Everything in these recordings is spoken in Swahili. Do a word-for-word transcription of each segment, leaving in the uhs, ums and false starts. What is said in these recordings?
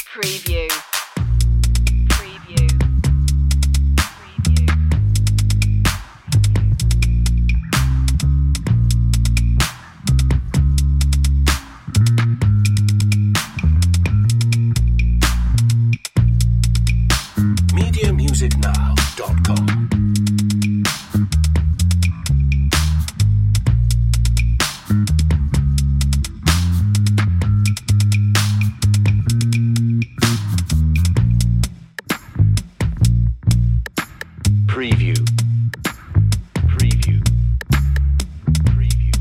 Preview. Preview. Preview. media music now dot com. Preview. Preview. Preview.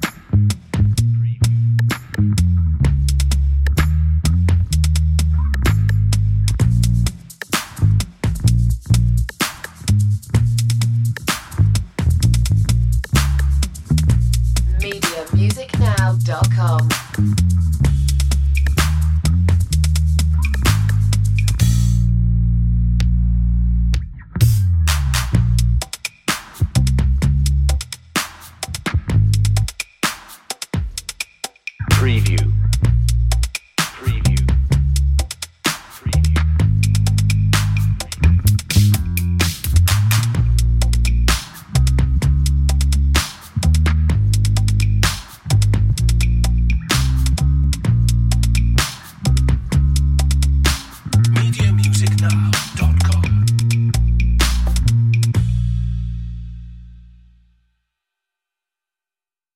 media music now dot com. Preview.